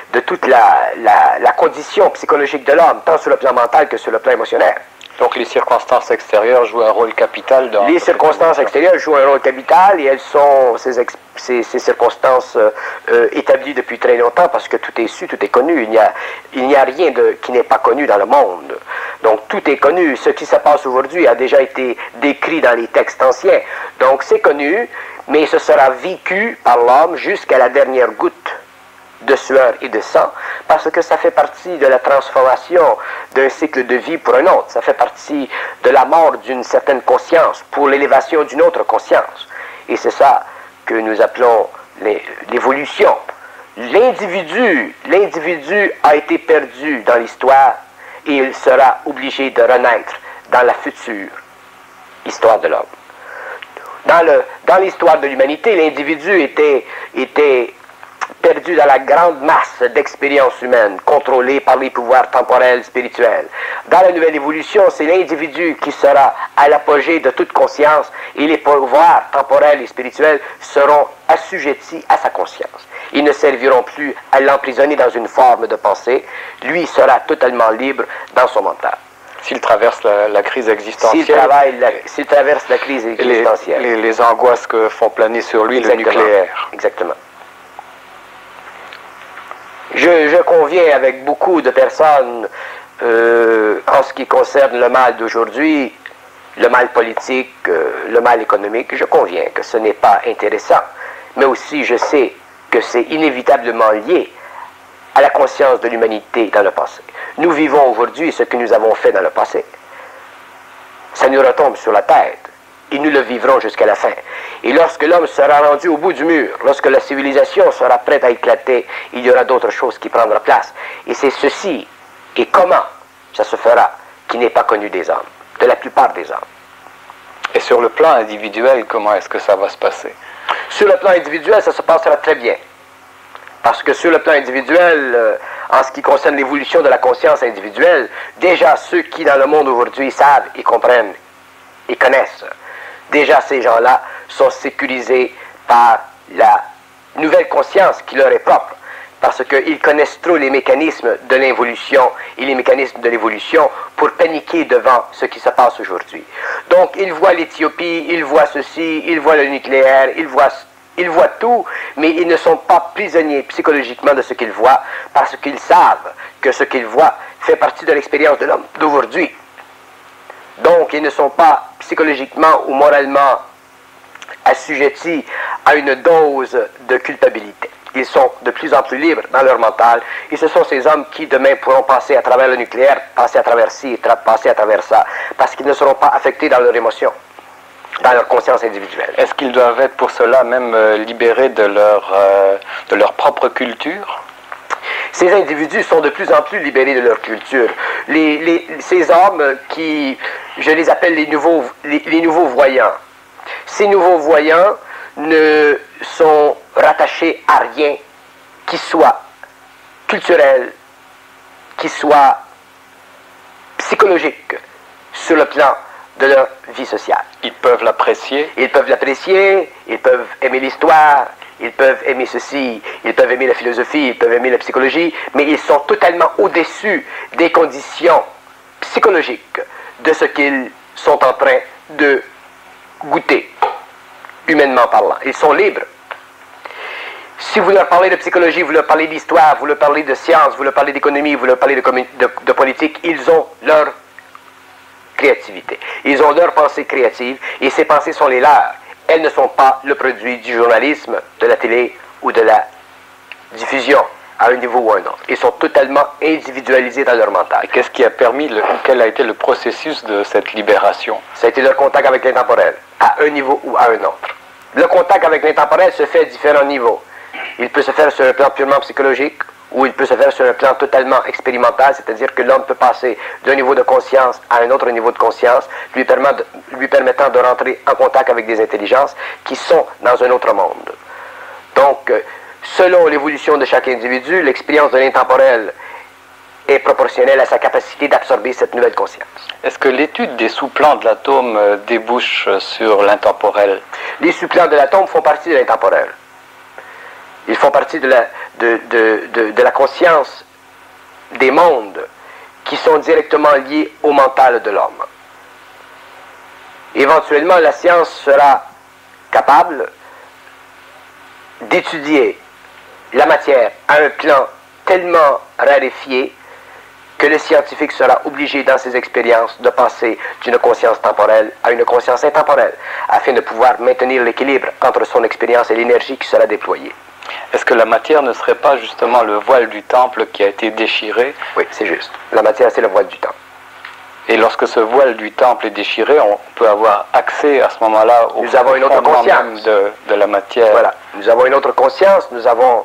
condition psychologique de l'homme, tant sur le plan mental que sur le plan émotionnel. Donc les circonstances extérieures jouent un rôle capital dans... Les circonstances extérieures jouent un rôle capital et elles sont ces circonstances établies depuis très longtemps parce que tout est su, tout est connu. Il n'y a rien qui n'est pas connu dans le monde. Donc tout est connu. Ce qui se passe aujourd'hui a déjà été décrit dans les textes anciens. Donc c'est connu, mais ce sera vécu par l'homme jusqu'à la dernière goutte de sueur et de sang, parce que ça fait partie de la transformation d'un cycle de vie pour un autre. Ça fait partie de la mort d'une certaine conscience pour l'élévation d'une autre conscience. Et c'est ça que nous appelons l'évolution. L'individu a été perdu dans l'histoire et il sera obligé de renaître dans la future histoire de l'homme. Dans l'histoire de l'humanité, l'individu était perdu dans la grande masse d'expériences humaines, contrôlées par les pouvoirs temporels, spirituels. Dans la nouvelle évolution, c'est l'individu qui sera à l'apogée de toute conscience et les pouvoirs temporels et spirituels seront assujettis à sa conscience. Ils ne serviront plus à l'emprisonner dans une forme de pensée. Lui sera totalement libre dans son mental. S'il traverse la crise existentielle. S'il traverse la crise existentielle. Les angoisses que font planer sur lui le nucléaire. Exactement. Je conviens avec beaucoup de personnes en ce qui concerne le mal d'aujourd'hui, le mal politique, le mal économique, je conviens que ce n'est pas intéressant, mais aussi je sais que c'est inévitablement lié à la conscience de l'humanité dans le passé. Nous vivons aujourd'hui ce que nous avons fait dans le passé. Ça nous retombe sur la tête, et nous le vivrons jusqu'à la fin. Et lorsque l'homme sera rendu au bout du mur, lorsque la civilisation sera prête à éclater, il y aura d'autres choses qui prendront place. Et c'est ceci, et comment ça se fera, qui n'est pas connu des hommes, de la plupart des hommes. Et sur le plan individuel, comment est-ce que ça va se passer? Sur le plan individuel, ça se passera très bien. Parce que sur le plan individuel, en ce qui concerne l'évolution de la conscience individuelle, déjà ceux qui dans le monde aujourd'hui savent et comprennent et connaissent, déjà ces gens-là sont sécurisés par la nouvelle conscience qui leur est propre. Parce qu'ils connaissent trop les mécanismes de l'involution et les mécanismes de l'évolution pour paniquer devant ce qui se passe aujourd'hui. Donc, ils voient l'Éthiopie, ils voient ceci, ils voient le nucléaire, ils voient tout, mais ils ne sont pas prisonniers psychologiquement de ce qu'ils voient, parce qu'ils savent que ce qu'ils voient fait partie de l'expérience de l'homme d'aujourd'hui. Donc, ils ne sont pas psychologiquement ou moralement assujettis à une dose de culpabilité. Ils sont de plus en plus libres dans leur mental, et ce sont ces hommes qui demain pourront passer à travers le nucléaire, passer à travers ci, passer à travers ça, parce qu'ils ne seront pas affectés dans leur émotion, dans leur conscience individuelle. Est-ce qu'ils doivent être pour cela même libérés de leur propre culture? Ces individus sont de plus en plus libérés de leur culture. Ces hommes qui, je les appelle les nouveaux voyants, ces nouveaux voyants ne sont rattachés à rien qui soit culturel, qui soit psychologique sur le plan de leur vie sociale. Ils peuvent l'apprécier? Ils peuvent l'apprécier, ils peuvent aimer l'histoire, ils peuvent aimer ceci, ils peuvent aimer la philosophie, ils peuvent aimer la psychologie, mais ils sont totalement au-dessus des conditions psychologiques de ce qu'ils sont en train de goûter, humainement parlant. Ils sont libres. Si vous leur parlez de psychologie, vous leur parlez d'histoire, vous leur parlez de science, vous leur parlez d'économie, vous leur parlez de politique, ils ont leur créativité. Ils ont leur pensée créative, et ces pensées sont les leurs. Elles ne sont pas le produit du journalisme, de la télé ou de la diffusion à un niveau ou à un autre. Ils sont totalement individualisés dans leur mental. Qu'est-ce qui a permis, quel a été le processus de cette libération? Ça a été leur contact avec l'intemporel, à un niveau ou à un autre. Le contact avec l'intemporel se fait à différents niveaux. Il peut se faire sur un plan purement psychologique, ou il peut se faire sur un plan totalement expérimental, c'est-à-dire que l'homme peut passer d'un niveau de conscience à un autre niveau de conscience, lui permettant de rentrer en contact avec des intelligences qui sont dans un autre monde. Donc, selon l'évolution de chaque individu, l'expérience de l'intemporel est proportionnelle à sa capacité d'absorber cette nouvelle conscience. Est-ce que l'étude des sous-plans de l'atome débouche sur l'intemporel? Les sous-plans de l'atome font partie de l'intemporel. Ils font partie de la conscience des mondes qui sont directement liés au mental de l'homme. Éventuellement, la science sera capable d'étudier la matière à un plan tellement raréfié que le scientifique sera obligé dans ses expériences de passer d'une conscience temporelle à une conscience intemporelle, afin de pouvoir maintenir l'équilibre entre son expérience et l'énergie qui sera déployée. Est-ce que la matière ne serait pas justement le voile du temple qui a été déchiré? Oui, c'est juste. La matière, c'est le voile du temple. Et lorsque ce voile du temple est déchiré, on peut avoir accès à ce moment-là au fondement même de la matière. Voilà. Nous avons une autre conscience, nous avons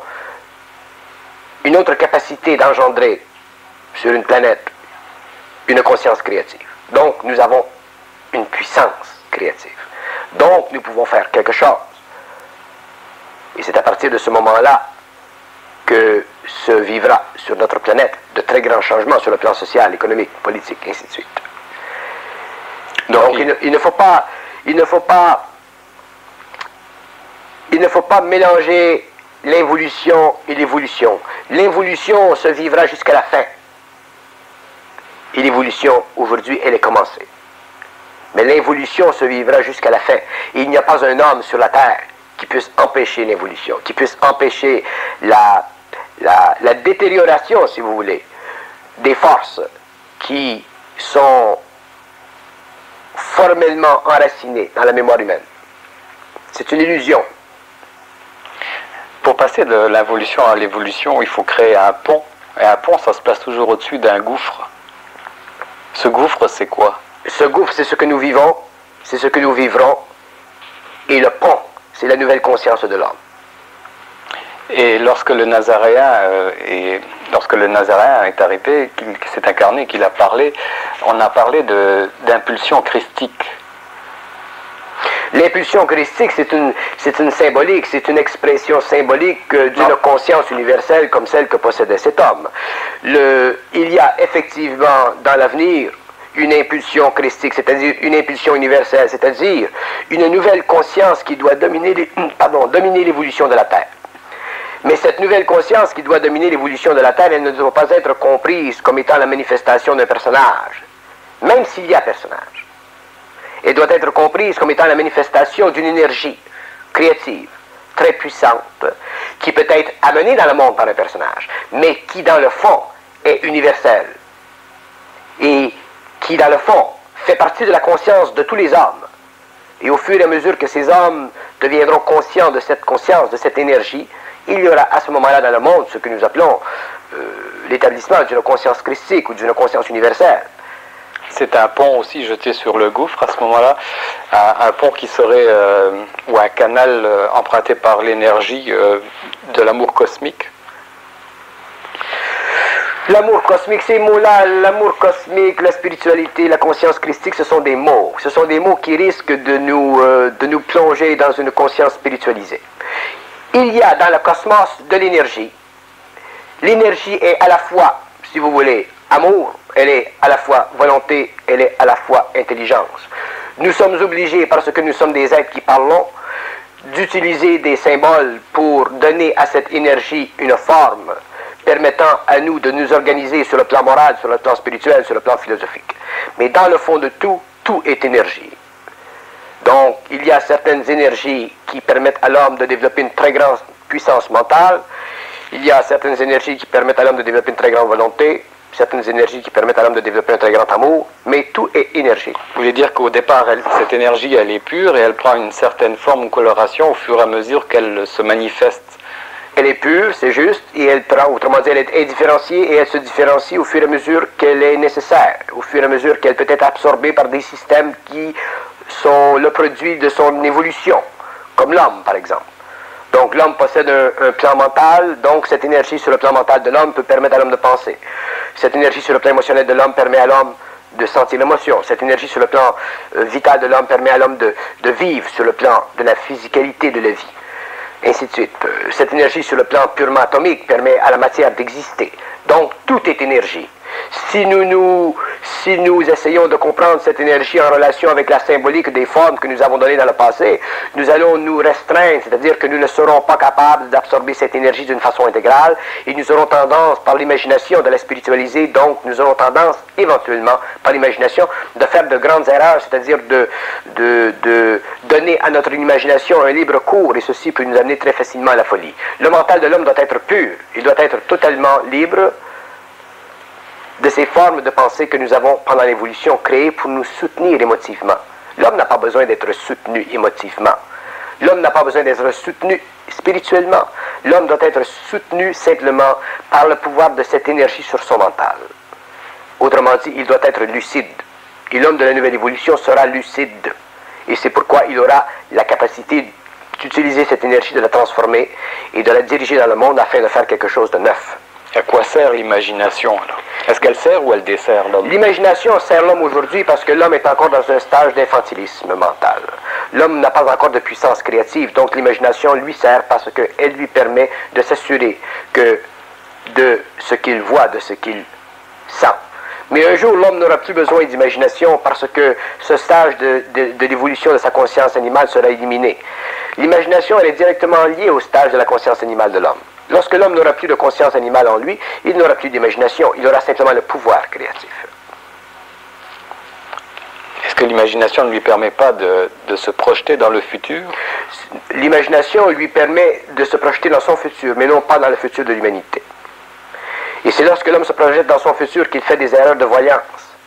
une autre capacité d'engendrer sur une planète une conscience créative. Donc, nous avons une puissance créative. Donc, nous pouvons faire quelque chose. Et c'est à partir de ce moment-là que se vivra sur notre planète de très grands changements sur le plan social, économique, politique, et ainsi de suite. Donc il ne faut pas mélanger l'involution et l'évolution. L'involution se vivra jusqu'à la fin. Et l'évolution, aujourd'hui, elle est commencée. Mais l'involution se vivra jusqu'à la fin. Et il n'y a pas un homme sur la Terre qui puisse empêcher l'évolution, qui puisse empêcher la détérioration, si vous voulez, des forces qui sont formellement enracinés dans la mémoire humaine. C'est une illusion. Pour passer de l'involution à l'évolution, il faut créer un pont. Et un pont, ça se place toujours au-dessus d'un gouffre. Ce gouffre, c'est quoi? Ce gouffre, c'est ce que nous vivons, c'est ce que nous vivrons. Et le pont, c'est la nouvelle conscience de l'homme. Et lorsque le Nazaréen est arrivé, qu'il s'est incarné, qu'il a parlé, on a parlé d'impulsion christique. L'impulsion christique, c'est une symbolique, c'est une expression symbolique d'une conscience universelle comme celle que possédait cet homme. Il y a effectivement dans l'avenir une impulsion christique, c'est-à-dire une impulsion universelle, c'est-à-dire une nouvelle conscience qui doit dominer l'évolution de la Terre. Mais cette nouvelle conscience qui doit dominer l'évolution de la Terre, elle ne doit pas être comprise comme étant la manifestation d'un personnage, même s'il y a personnage. Elle doit être comprise comme étant la manifestation d'une énergie créative, très puissante, qui peut être amenée dans le monde par un personnage, mais qui dans le fond est universelle. Et qui dans le fond fait partie de la conscience de tous les hommes. Et au fur et à mesure que ces hommes deviendront conscients de cette conscience, de cette énergie, il y aura à ce moment-là dans le monde ce que nous appelons l'établissement d'une conscience christique ou d'une conscience universelle. C'est un pont aussi jeté sur le gouffre à ce moment-là, un pont qui serait, ou un canal emprunté par l'énergie de l'amour cosmique. L'amour cosmique, ces mots-là, l'amour cosmique, la spiritualité, la conscience christique, ce sont des mots. Ce sont des mots qui risquent de nous plonger dans une conscience spiritualisée. Il y a dans le cosmos de l'énergie. L'énergie est à la fois, si vous voulez, amour, elle est à la fois volonté, elle est à la fois intelligence. Nous sommes obligés, parce que nous sommes des êtres qui parlons, d'utiliser des symboles pour donner à cette énergie une forme permettant à nous de nous organiser sur le plan moral, sur le plan spirituel, sur le plan philosophique. Mais dans le fond de tout, tout est énergie. Donc, il y a certaines énergies qui permettent à l'homme de développer une très grande puissance mentale. Il y a certaines énergies qui permettent à l'homme de développer une très grande volonté. Certaines énergies qui permettent à l'homme de développer un très grand amour. Mais tout est énergie. Vous voulez dire qu'au départ, cette énergie, elle est pure et elle prend une certaine forme ou coloration au fur et à mesure qu'elle se manifeste. Elle est pure, c'est juste, et elle prend, autrement dit, elle est indifférenciée et elle se différencie au fur et à mesure qu'elle est nécessaire, au fur et à mesure qu'elle peut être absorbée par des systèmes qui sont le produit de son évolution, comme l'homme, par exemple. Donc l'homme possède un plan mental, donc cette énergie sur le plan mental de l'homme peut permettre à l'homme de penser. Cette énergie sur le plan émotionnel de l'homme permet à l'homme de sentir l'émotion. Cette énergie sur le plan vital de l'homme permet à l'homme de vivre sur le plan de la physicalité de la vie. Ainsi de suite. Cette énergie sur le plan purement atomique permet à la matière d'exister. Donc tout est énergie. Si nous essayons de comprendre cette énergie en relation avec la symbolique des formes que nous avons données dans le passé, nous allons nous restreindre, c'est-à-dire que nous ne serons pas capables d'absorber cette énergie d'une façon intégrale et nous aurons tendance, par l'imagination, de la spiritualiser, donc nous aurons tendance, éventuellement, par l'imagination, de faire de grandes erreurs, c'est-à-dire de donner à notre imagination un libre cours et ceci peut nous amener très facilement à la folie. Le mental de l'homme doit être pur, il doit être totalement libre de ces formes de pensée que nous avons pendant l'évolution créées pour nous soutenir émotivement. L'homme n'a pas besoin d'être soutenu émotivement. L'homme n'a pas besoin d'être soutenu spirituellement. L'homme doit être soutenu simplement par le pouvoir de cette énergie sur son mental. Autrement dit, il doit être lucide. Et l'homme de la nouvelle évolution sera lucide. Et c'est pourquoi il aura la capacité d'utiliser cette énergie, de la transformer et de la diriger dans le monde afin de faire quelque chose de neuf. À quoi sert l'imagination alors? Est-ce qu'elle sert ou elle dessert l'homme? L'imagination sert l'homme aujourd'hui parce que l'homme est encore dans un stage d'infantilisme mental. L'homme n'a pas encore de puissance créative, donc l'imagination lui sert parce qu'elle lui permet de s'assurer que de ce qu'il voit, de ce qu'il sent. Mais un jour, l'homme n'aura plus besoin d'imagination parce que ce stage de l'évolution de sa conscience animale sera éliminé. L'imagination, elle est directement liée au stage de la conscience animale de l'homme. Lorsque l'homme n'aura plus de conscience animale en lui, il n'aura plus d'imagination, il aura simplement le pouvoir créatif. Est-ce que l'imagination ne lui permet pas de se projeter dans le futur? L'imagination lui permet de se projeter dans son futur, mais non pas dans le futur de l'humanité. Et c'est lorsque l'homme se projette dans son futur qu'il fait des erreurs de voyance.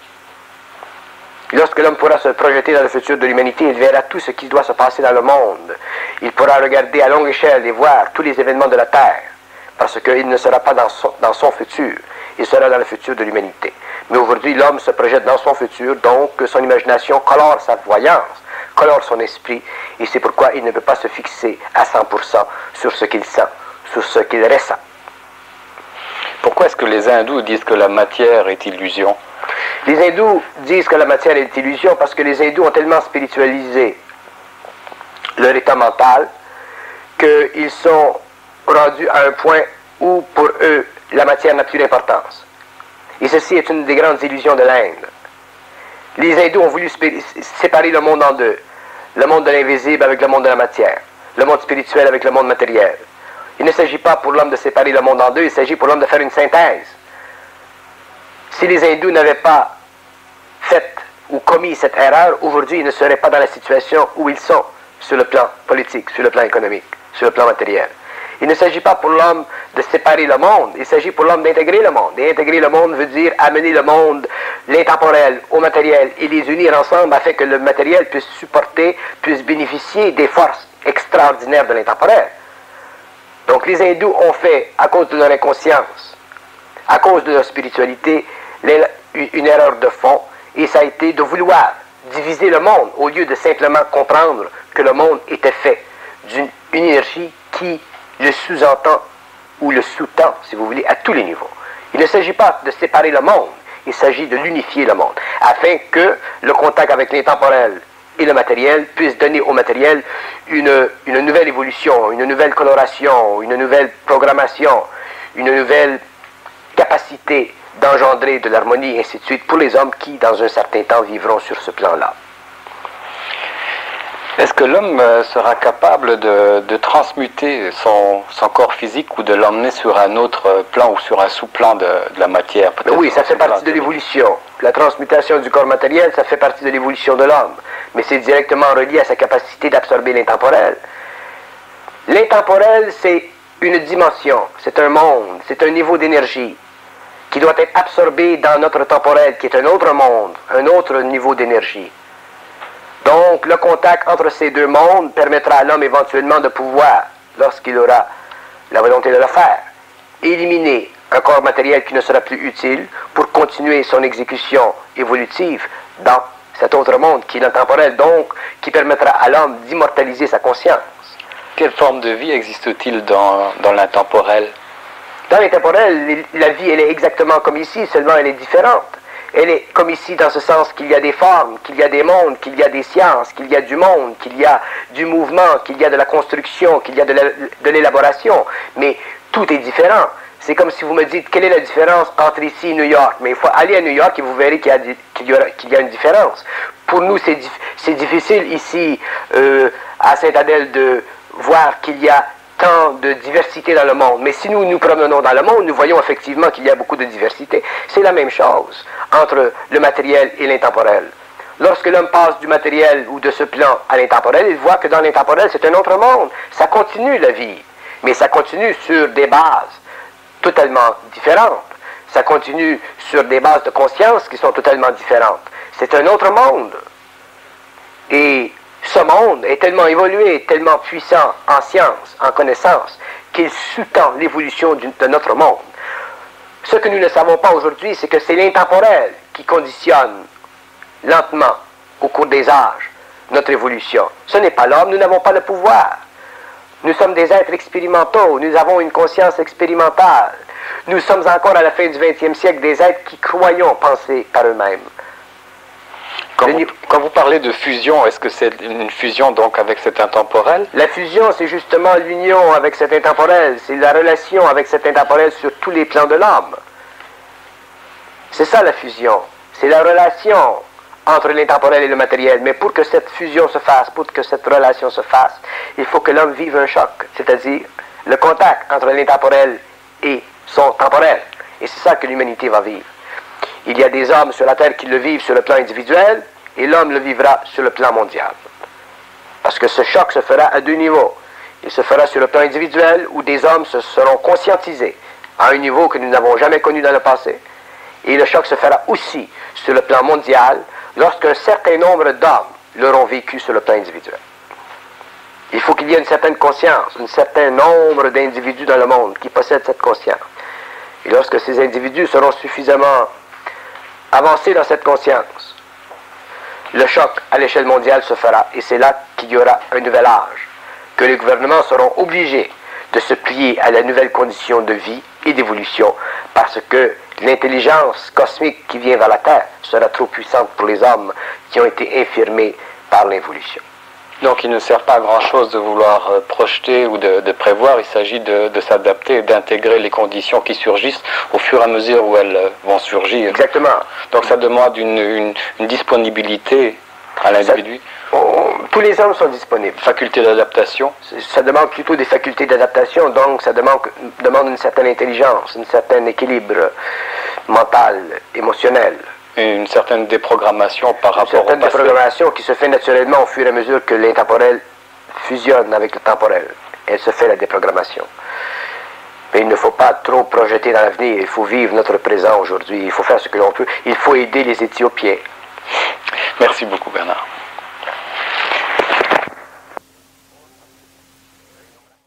Lorsque l'homme pourra se projeter dans le futur de l'humanité, il verra tout ce qui doit se passer dans le monde. Il pourra regarder à longue échelle et voir tous les événements de la Terre, parce qu'il ne sera pas dans son futur, il sera dans le futur de l'humanité. Mais aujourd'hui, l'homme se projette dans son futur, donc son imagination colore sa voyance, colore son esprit, et c'est pourquoi il ne peut pas se fixer à 100% sur ce qu'il sent, sur ce qu'il ressent. Pourquoi est-ce que les hindous disent que la matière est illusion? Les hindous disent que la matière est illusion parce que les hindous ont tellement spiritualisé leur état mental qu'ils sont rendus à un point où, pour eux, la matière n'a plus d'importance. Et ceci est une des grandes illusions de l'Inde. Les hindous ont voulu séparer le monde en deux. Le monde de l'invisible avec le monde de la matière. Le monde spirituel avec le monde matériel. Il ne s'agit pas pour l'homme de séparer le monde en deux, il s'agit pour l'homme de faire une synthèse. Si les hindous n'avaient pas fait ou commis cette erreur, aujourd'hui, ils ne seraient pas dans la situation où ils sont, sur le plan politique, sur le plan économique, sur le plan matériel. Il ne s'agit pas pour l'homme de séparer le monde, il s'agit pour l'homme d'intégrer le monde. Et intégrer le monde veut dire amener le monde, l'intemporel, au matériel, et les unir ensemble afin que le matériel puisse supporter, puisse bénéficier des forces extraordinaires de l'intemporel. Donc les hindous ont fait, à cause de leur inconscience, à cause de leur spiritualité, une erreur de fond, et ça a été de vouloir diviser le monde au lieu de simplement comprendre que le monde était fait d'une énergie qui le sous-entend ou le sous-tend, si vous voulez, à tous les niveaux. Il ne s'agit pas de séparer le monde, il s'agit de l'unifier le monde, afin que le contact avec l'intemporel et le matériel puisse donner au matériel une nouvelle évolution, une nouvelle coloration, une nouvelle programmation, une nouvelle capacité d'engendrer de l'harmonie, et ainsi de suite, pour les hommes qui, dans un certain temps, vivront sur ce plan-là. Est-ce que l'homme sera capable de transmuter son corps physique ou de l'emmener sur un autre plan ou sur un sous-plan de la matière? Oui, ça fait partie de l'évolution. La transmutation du corps matériel, ça fait partie de l'évolution de l'homme. Mais c'est directement relié à sa capacité d'absorber l'intemporel. L'intemporel, c'est une dimension, c'est un monde, c'est un niveau d'énergie qui doit être absorbé dans notre temporel, qui est un autre monde, un autre niveau d'énergie. Donc, le contact entre ces deux mondes permettra à l'homme éventuellement de pouvoir, lorsqu'il aura la volonté de le faire, éliminer un corps matériel qui ne sera plus utile pour continuer son exécution évolutive dans cet autre monde qui est l'intemporel, donc qui permettra à l'homme d'immortaliser sa conscience. Quelle forme de vie existe-t-il dans l'intemporel? Dans l'intemporel, la vie, elle est exactement comme ici, seulement elle est différente. Elle est comme ici dans ce sens qu'il y a des formes, qu'il y a des mondes, qu'il y a des sciences, qu'il y a du monde, qu'il y a du mouvement, qu'il y a de la construction, qu'il y a de l'élaboration. Mais tout est différent. C'est comme si vous me dites quelle est la différence entre ici et New York. Mais il faut aller à New York et vous verrez qu'il y a une différence. Pour nous, c'est difficile ici à Sainte-Adèle de voir qu'il y a tant de diversité dans le monde. Mais si nous nous promenons dans le monde, nous voyons effectivement qu'il y a beaucoup de diversité. C'est la même chose entre le matériel et l'intemporel. Lorsque l'homme passe du matériel ou de ce plan à l'intemporel, il voit que dans l'intemporel, c'est un autre monde. Ça continue la vie, mais ça continue sur des bases totalement différentes. Ça continue sur des bases de conscience qui sont totalement différentes. C'est un autre monde. Et ce monde est tellement évolué, tellement puissant en science, en connaissance, qu'il sous-tend l'évolution de notre monde. Ce que nous ne savons pas aujourd'hui, c'est que c'est l'intemporel qui conditionne lentement, au cours des âges, notre évolution. Ce n'est pas l'homme, nous n'avons pas le pouvoir. Nous sommes des êtres expérimentaux, nous avons une conscience expérimentale. Nous sommes encore à la fin du 20e siècle des êtres qui croyons penser par eux-mêmes. Quand vous parlez de fusion, est-ce que c'est une fusion donc avec cet intemporel? La fusion, c'est justement l'union avec cet intemporel. C'est la relation avec cet intemporel sur tous les plans de l'homme. C'est ça la fusion. C'est la relation entre l'intemporel et le matériel. Mais pour que cette fusion se fasse, pour que cette relation se fasse, il faut que l'homme vive un choc, c'est-à-dire le contact entre l'intemporel et son temporel. Et c'est ça que l'humanité va vivre. Il y a des hommes sur la Terre qui le vivent sur le plan individuel, et l'homme le vivra sur le plan mondial. Parce que ce choc se fera à deux niveaux. Il se fera sur le plan individuel, où des hommes se seront conscientisés à un niveau que nous n'avons jamais connu dans le passé. Et le choc se fera aussi sur le plan mondial lorsqu'un certain nombre d'hommes l'auront vécu sur le plan individuel. Il faut qu'il y ait une certaine conscience, un certain nombre d'individus dans le monde qui possèdent cette conscience. Et lorsque ces individus seront suffisamment avancés dans cette conscience, le choc à l'échelle mondiale se fera et c'est là qu'il y aura un nouvel âge, que les gouvernements seront obligés de se plier à la nouvelle condition de vie et d'évolution parce que l'intelligence cosmique qui vient vers la Terre sera trop puissante pour les hommes qui ont été infirmés par l'évolution. Donc il ne sert pas à grand-chose de vouloir projeter ou de prévoir, il s'agit de s'adapter et d'intégrer les conditions qui surgissent au fur et à mesure où elles vont surgir. Exactement. Donc ça demande une disponibilité à l'individu. Tous les hommes sont disponibles. Faculté d'adaptation. Ça demande plutôt des facultés d'adaptation, donc ça demande une certaine intelligence, un certain équilibre mental, émotionnel. Et une certaine déprogrammation par rapport au passé. Une certaine déprogrammation qui se fait naturellement au fur et à mesure que l'intemporel fusionne avec le temporel. Elle se fait la déprogrammation. Mais il ne faut pas trop projeter dans l'avenir, il faut vivre notre présent aujourd'hui, il faut faire ce que l'on peut, il faut aider les Éthiopiens. Merci beaucoup Bernard.